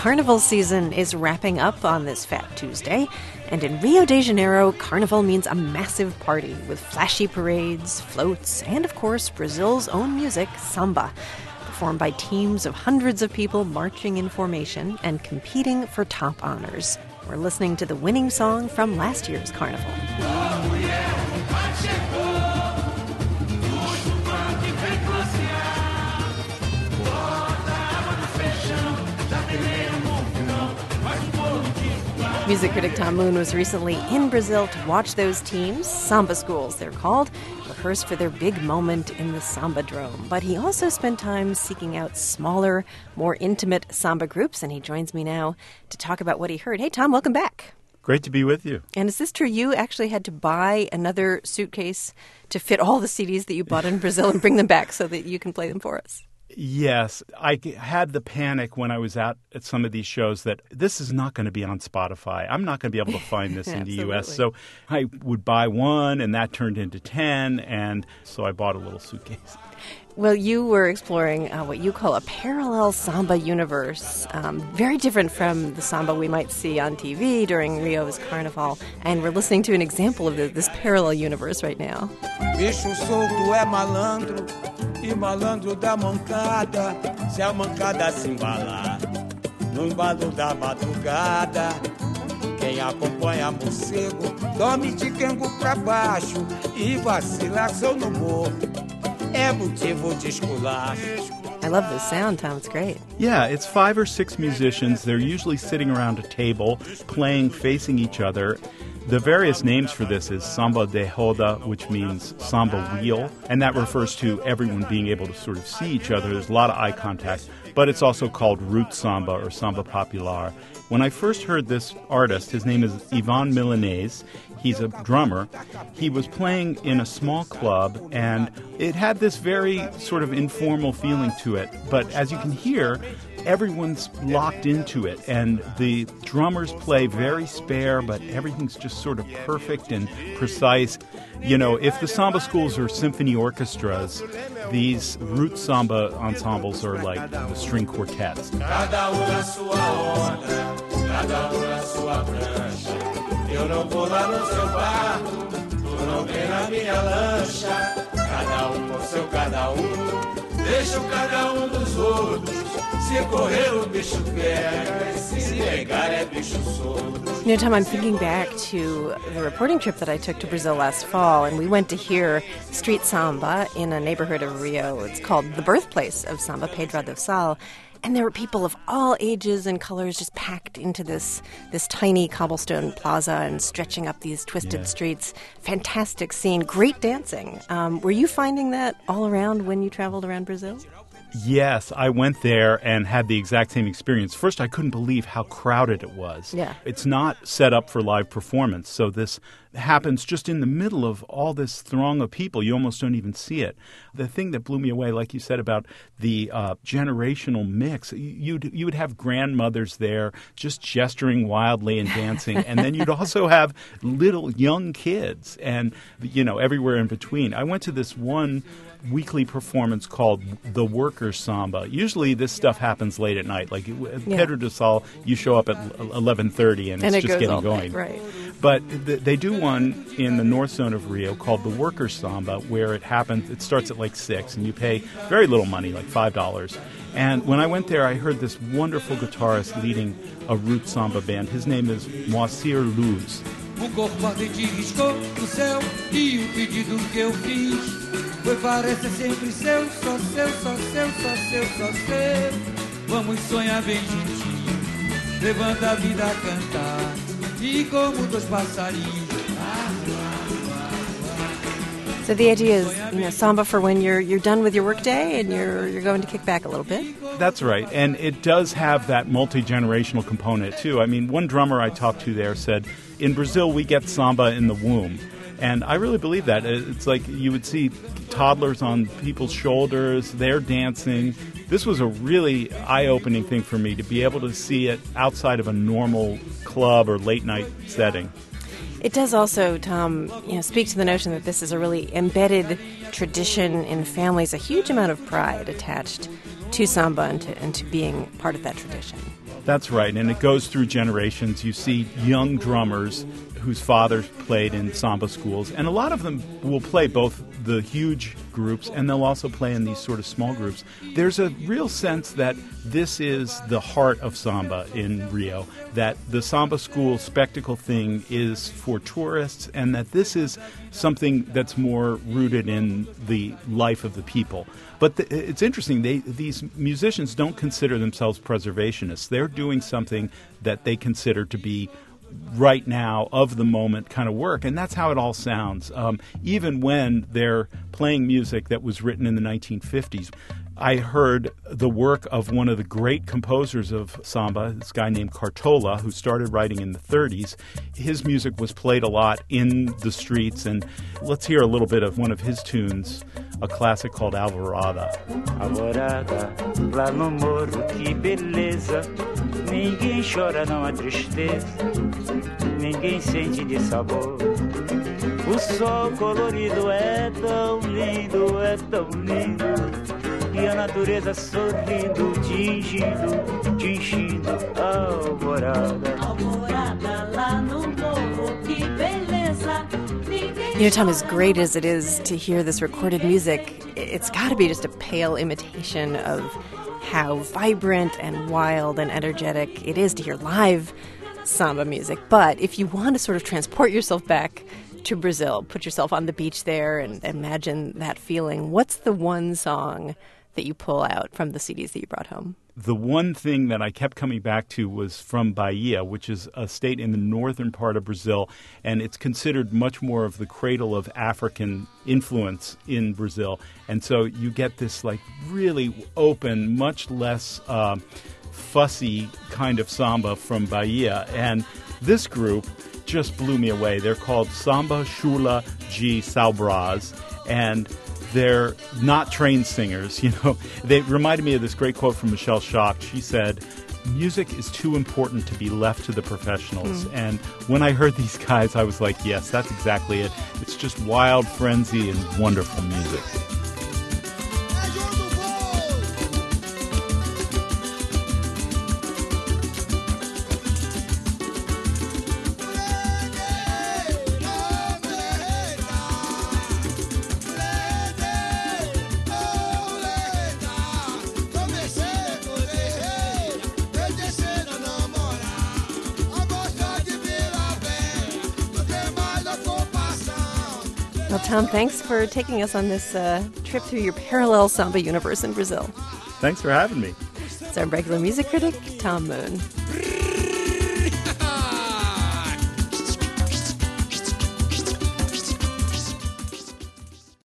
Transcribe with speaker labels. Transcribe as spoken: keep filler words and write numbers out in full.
Speaker 1: Carnival season is wrapping up on this Fat Tuesday, and in Rio de Janeiro, Carnival means a massive party with flashy parades, floats, and of course, Brazil's own music, samba, performed by teams of hundreds of people marching in formation and competing for top honors. We're listening to the winning song from last year's Carnival. Music critic Tom Moon was recently in Brazil to watch those teams, samba schools they're called, rehearse for their big moment in the Sambadrome. But he also spent time seeking out smaller, more intimate samba groups, and he joins me now to talk about what he heard. Hey, Tom, welcome back.
Speaker 2: Great to be with you.
Speaker 1: And is this true? You actually had to buy another suitcase to fit all the C Ds that you bought in Brazil and bring them back so that you can play them for us.
Speaker 2: Yes, I had the panic when I was out at some of these shows that this is not going to be on Spotify. I'm not going to be able to find this in the U S. So I would buy one, and that turned into ten, and so I bought a little suitcase.
Speaker 1: Well, you were exploring uh, what you call a parallel samba universe, um, very different from the samba we might see on T V during Rio's Carnival. And we're listening to an example of the, this parallel universe right now.
Speaker 3: Bicho solto é malandro, e malandro da mancada, se a mancada se embalar, no embalo da madrugada, quem acompanha morcego, dorme de quengo pra baixo, e vacilação no morro. I
Speaker 1: love this sound, Tom. It's great.
Speaker 2: Yeah, it's five or six musicians. They're usually sitting around a table, playing, facing each other. The various names for this is samba de roda, which means samba wheel, and that refers to everyone being able to sort of see each other. There's a lot of eye contact, but it's also called root samba or samba popular. When I first heard this artist, his name is Ivan Milanese. He's a drummer. He was playing in a small club, and it had this very sort of informal feeling to it. But as you can hear, everyone's locked into it, and the drummers play very spare, but everything's just sort of perfect and precise. You know, if the samba schools are symphony orchestras, these root samba ensembles are like the string quartets. Eu não vou lá no seu barco, tu não vem na minha lancha. Cada um com seu cada um, deixa o cada um dos outros. Se correr o bicho pega, se pegar é bicho solto.
Speaker 1: You know, Tom, I'm thinking back to the reporting trip that I took to Brazil last fall, and we went to hear street samba in a neighborhood of Rio. It's called the birthplace of samba, Pedra do Sal. And there were people of all ages and colors just packed into this this tiny cobblestone plaza and stretching up these twisted yeah. streets. Fantastic scene. Great dancing. Um, were you finding that all around when you traveled around Brazil?
Speaker 2: Yes, I went there and had the exact same experience. First, I couldn't believe how crowded it was.
Speaker 1: Yeah.
Speaker 2: It's not set up for live performance, so this happens just in the middle of all this throng of people. You almost don't even see it. The thing that blew me away, like you said, about the uh, generational mix, you'd, you would have grandmothers there just gesturing wildly and dancing, and then you'd also have little young kids and, you know, everywhere in between. I went to this one weekly performance called The Workers' Samba. Usually this stuff happens late at night. Like at yeah. Pedra do Sal, you show up at eleven thirty and,
Speaker 1: and
Speaker 2: it's
Speaker 1: it
Speaker 2: just
Speaker 1: goes
Speaker 2: getting going.
Speaker 1: Night, right.
Speaker 2: But th- they do one in the north zone of Rio called The Workers' Samba, where it happens, it starts at like six, and you pay very little money, like five dollars. And when I went there, I heard this wonderful guitarist leading a root samba band. His name is Moacir Luz.
Speaker 3: O corpo ardente riscou no céu e o pedido que eu fiz foi parece sempre seu, só seu, só seu, só seu, só seu. Vamos sonhar bem juntinho, levanta a vida a cantar e como dois passarinhos.
Speaker 1: So the idea is, you know, samba for when you're you're done with your workday and you're you're going to kick back a little bit.
Speaker 2: That's right, and it does have that multi-generational component too. I mean, one drummer I talked to there said, in Brazil we get samba in the womb. And I really believe that. It's like you would see toddlers on people's shoulders, they're dancing. This was a really eye-opening thing for me to be able to see it outside of a normal club or late-night setting.
Speaker 1: It does also, Tom, you know, speak to the notion that this is a really embedded tradition in families, a huge amount of pride attached to samba and to, and to being part of that tradition.
Speaker 2: That's right, and it goes through generations. You see young drummers whose fathers played in samba schools, and a lot of them will play both the huge groups and they'll also play in these sort of small groups. There's a real sense that this is the heart of samba in Rio, that the samba school spectacle thing is for tourists and that this is something that's more rooted in the life of the people. But the, it's interesting, they, these musicians don't consider themselves preservationists. They're doing something that they consider to be right now, of the moment kind of work, and that's how it all sounds. Um, even when they're playing music that was written in the nineteen fifties, I heard the work of one of the great composers of samba, this guy named Cartola, who started writing in the thirties. His music was played a lot in the streets, and let's hear a little bit of one of his tunes, a classic called Alvorada.
Speaker 4: Alvorada, lá no morro, que beleza. Ninguém chora, não há tristeza. Ninguém sente de sabor. O sol colorido é tão lindo, é tão lindo. E a natureza sorrindo, tingindo, tingindo. Alvorada. Alvorada, lá no morro, que beleza.
Speaker 1: You know, Tom, as great as it is to hear this recorded music, it's got to be just a pale imitation of how vibrant and wild and energetic it is to hear live samba music. But if you want to sort of transport yourself back to Brazil, put yourself on the beach there and imagine that feeling, what's the one song that you pull out from the C Ds that you brought home?
Speaker 2: The one thing that I kept coming back to was from Bahia, which is a state in the northern part of Brazil, and it's considered much more of the cradle of African influence in Brazil. And so you get this like really open, much less uh, fussy kind of samba from Bahia. And this group just blew me away. They're called Samba Chula de São Brás, and they're not trained singers. You know, they reminded me of this great quote from Michelle Schacht. She said, "Music is too important to be left to the professionals." Mm. And when I heard these guys, I was like, yes, that's exactly it. It's just wild frenzy and wonderful music.
Speaker 1: Well, Tom, thanks for taking us on this uh, trip through your parallel samba universe in Brazil.
Speaker 2: Thanks for having me.
Speaker 1: It's our regular music critic, Tom Moon.